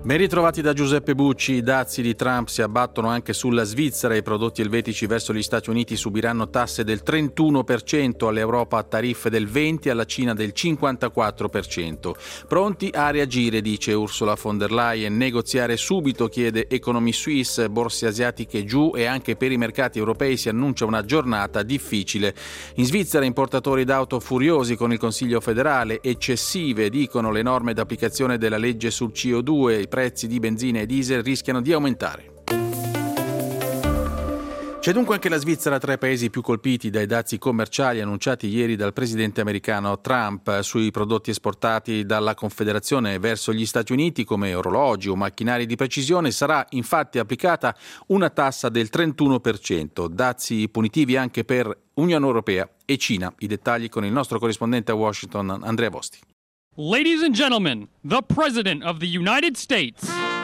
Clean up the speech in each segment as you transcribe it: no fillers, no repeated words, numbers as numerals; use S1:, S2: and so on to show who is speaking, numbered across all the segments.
S1: Ben ritrovati da Giuseppe Bucci. I dazi di Trump si abbattono anche sulla Svizzera. I prodotti elvetici verso gli Stati Uniti subiranno tasse del 31%, all'Europa tariffe del 20%, alla Cina del 54%. Pronti a reagire, dice Ursula von der Leyen. Negoziare subito, chiede Economy Suisse. Borse asiatiche giù e anche per i mercati europei si annuncia una giornata difficile. In Svizzera importatori d'auto furiosi con il Consiglio federale. Eccessive, dicono, le norme d'applicazione della legge sul CO2. I prezzi di benzina e diesel rischiano di aumentare. C'è dunque anche la Svizzera tra i paesi più colpiti dai dazi commerciali annunciati ieri dal presidente americano Trump sui prodotti esportati dalla Confederazione verso gli Stati Uniti come orologi o macchinari di precisione. Sarà infatti applicata una tassa del 31%, dazi punitivi anche per Unione Europea e Cina. I dettagli con il nostro corrispondente a Washington, Andrea Bosti.
S2: Ladies and gentlemen, the President of the United States.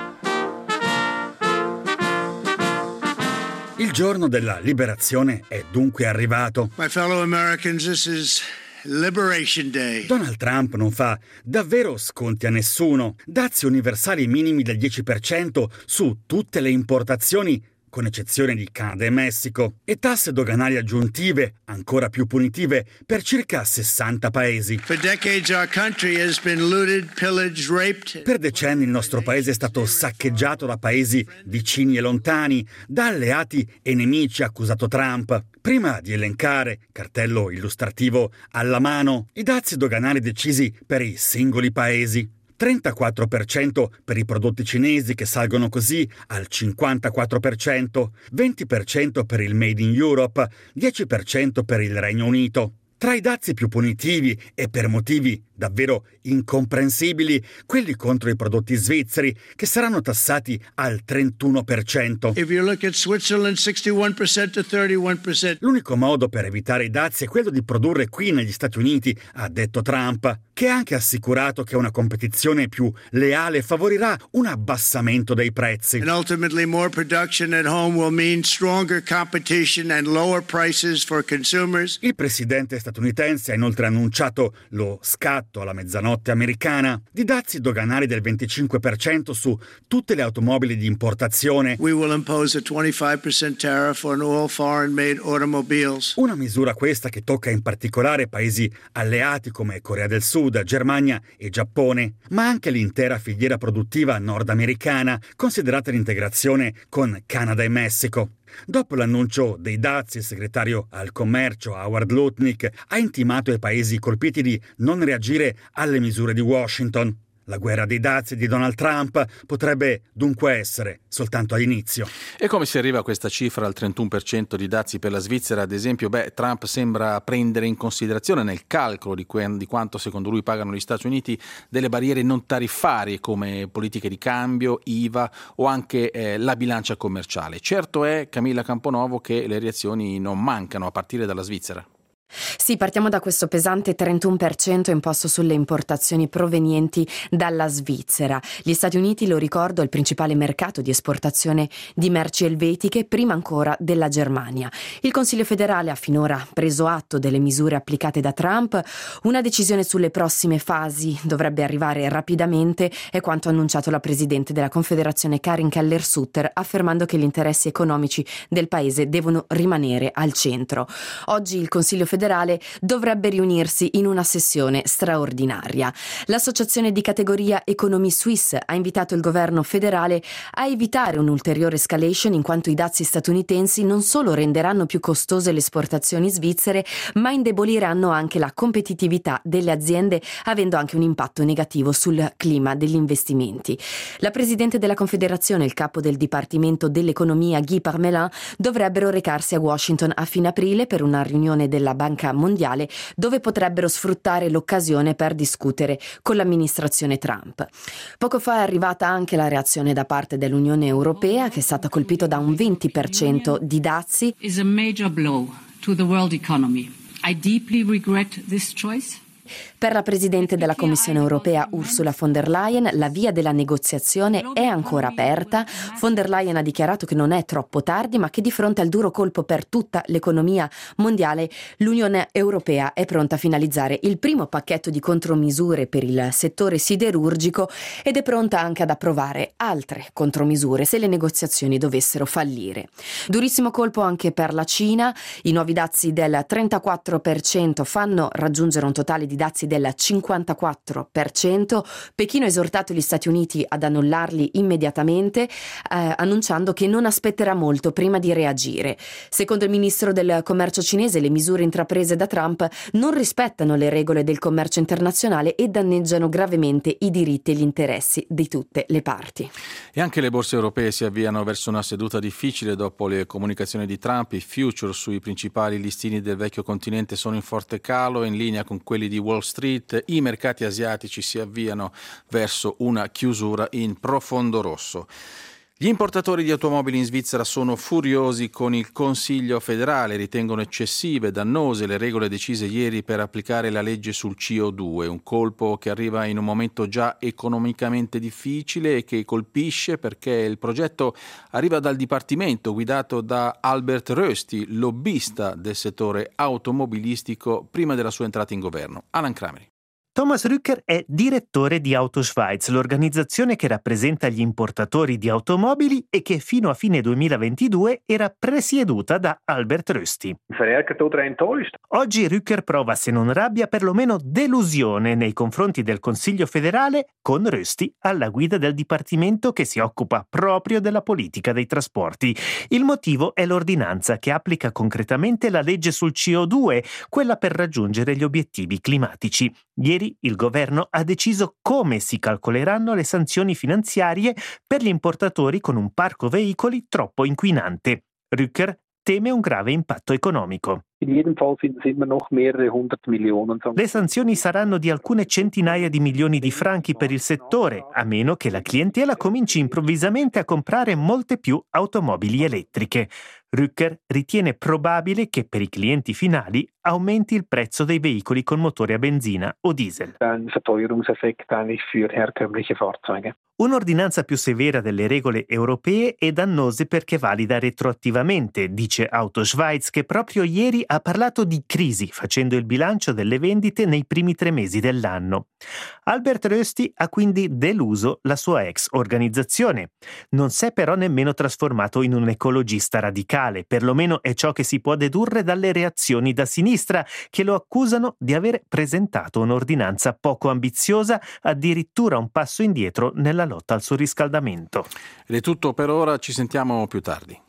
S3: Il giorno della liberazione è dunque arrivato.
S4: My fellow Americans, this is Liberation Day.
S3: Donald Trump non fa davvero sconti a nessuno. Dazi universali minimi del 10% su tutte le importazioni, con eccezione di Canada e Messico, e tasse doganali aggiuntive, ancora più punitive, per circa 60 paesi.
S4: For decades our country has been looted, pillaged, raped.
S3: Per decenni il nostro paese è stato saccheggiato da paesi vicini e lontani, da alleati e nemici, ha accusato Trump. Prima di elencare, cartello illustrativo alla mano, i dazi doganali decisi per i singoli paesi. 34% per i prodotti cinesi, che salgono così al 54%, 20% per il Made in Europe, 10% per il Regno Unito. Tra i dazi più punitivi e per motivi davvero incomprensibili, quelli contro i prodotti svizzeri, che saranno tassati al 31%.
S4: If you look at Switzerland, 61% to 31%.
S3: L'unico modo per evitare i dazi è quello di produrre qui negli Stati Uniti, ha detto Trump, che ha anche assicurato che una competizione più leale favorirà un abbassamento dei prezzi.
S4: And ultimately more production at home will mean stronger competition and lower prices for consumers.
S3: Il presidente statunitense ha inoltre annunciato lo scatto alla mezzanotte americana di dazi doganali del 25% su tutte le automobili di importazione.
S4: We will impose a 25% tariff on all foreign-made automobiles.
S3: Una misura questa che tocca in particolare paesi alleati come Corea del Sud, Germania e Giappone, ma anche l'intera filiera produttiva nordamericana, considerata l'integrazione con Canada e Messico. Dopo l'annuncio dei dazi, il segretario al commercio Howard Lutnick ha intimato ai paesi colpiti di non reagire alle misure di Washington. La guerra dei dazi di Donald Trump potrebbe dunque essere soltanto all'inizio.
S1: E come si arriva a questa cifra, al 31% di dazi per la Svizzera, ad esempio? Trump sembra prendere in considerazione nel calcolo di quanto secondo lui pagano gli Stati Uniti delle barriere non tariffarie come politiche di cambio, IVA o anche la bilancia commerciale. Certo è, Camilla Camponovo, che le reazioni non mancano a partire dalla Svizzera.
S5: Sì, partiamo da questo pesante 31% imposto sulle importazioni provenienti dalla Svizzera. Gli Stati Uniti, lo ricordo, è il principale mercato di esportazione di merci elvetiche, prima ancora della Germania. Il Consiglio federale ha finora preso atto delle misure applicate da Trump. Una decisione sulle prossime fasi dovrebbe arrivare rapidamente, è quanto annunciato la presidente della Confederazione Karin Keller-Sutter, affermando che gli interessi economici del paese devono rimanere al centro. Oggi il Consiglio federale dovrebbe riunirsi in una sessione straordinaria. L'associazione di categoria Economy Suisse ha invitato il governo federale a evitare un'ulteriore escalation, in quanto i dazi statunitensi non solo renderanno più costose le esportazioni svizzere, ma indeboliranno anche la competitività delle aziende, avendo anche un impatto negativo sul clima degli investimenti. La presidente della Confederazione e il capo del Dipartimento dell'Economia Guy Parmelin dovrebbero recarsi a Washington a fine aprile per una riunione della Banca Mondiale, dove potrebbero sfruttare l'occasione per discutere con l'amministrazione Trump. Poco fa è arrivata anche la reazione da parte dell'Unione Europea, che è stata colpita da un 20% di dazi.
S6: Is a major blow to the world economy. I deeply regret this choice.
S5: Per la Presidente della Commissione europea Ursula von der Leyen la via della negoziazione è ancora aperta. Von der Leyen ha dichiarato che non è troppo tardi, ma che di fronte al duro colpo per tutta l'economia mondiale l'Unione europea è pronta a finalizzare il primo pacchetto di contromisure per il settore siderurgico ed è pronta anche ad approvare altre contromisure se le negoziazioni dovessero fallire. Durissimo colpo anche per la Cina. I nuovi dazi del 34% fanno raggiungere un totale di dazi del 54%. Pechino ha esortato gli Stati Uniti ad annullarli immediatamente, annunciando che non aspetterà molto prima di reagire. Secondo il ministro del commercio cinese, le misure intraprese da Trump non rispettano le regole del commercio internazionale e danneggiano gravemente i diritti e gli interessi di tutte le parti.
S1: E anche le borse europee si avviano verso una seduta difficile dopo le comunicazioni di Trump. I future sui principali listini del vecchio continente sono in forte calo, in linea con quelli di Wall Street. I mercati asiatici si avviano verso una chiusura in profondo rosso. Gli importatori di automobili in Svizzera sono furiosi con il Consiglio federale, ritengono eccessive e dannose le regole decise ieri per applicare la legge sul CO2, un colpo che arriva in un momento già economicamente difficile e che colpisce perché il progetto arriva dal Dipartimento guidato da Albert Rösti, lobbista del settore automobilistico prima della sua entrata in governo. Alan Kramer.
S6: Thomas Rücker è direttore di Autoschweiz, l'organizzazione che rappresenta gli importatori di automobili e che fino a fine 2022 era presieduta da Albert Rösti. Oggi Rücker prova, se non rabbia, perlomeno delusione nei confronti del Consiglio federale, con Rösti alla guida del dipartimento che si occupa proprio della politica dei trasporti. Il motivo è l'ordinanza che applica concretamente la legge sul CO2, quella per raggiungere gli obiettivi climatici. Ieri il governo ha deciso come si calcoleranno le sanzioni finanziarie per gli importatori con un parco veicoli troppo inquinante. Rücker teme un grave impatto economico. Le sanzioni saranno di alcune centinaia di milioni di franchi per il settore, a meno che la clientela cominci improvvisamente a comprare molte più automobili elettriche. Rücker ritiene probabile che per i clienti finali aumenti il prezzo dei veicoli con motore a benzina o diesel. Un'ordinanza più severa delle regole europee è dannose perché valida retroattivamente, dice Autoschweiz, che proprio ieri ha parlato di crisi, facendo il bilancio delle vendite nei primi 3 mesi dell'anno. Albert Rösti ha quindi deluso la sua ex organizzazione. Non si è però nemmeno trasformato in un ecologista radicale, perlomeno è ciò che si può dedurre dalle reazioni da sinistra, che lo accusano di aver presentato un'ordinanza poco ambiziosa, addirittura un passo indietro nella lotta al surriscaldamento.
S1: Ed è tutto per ora, ci sentiamo più tardi.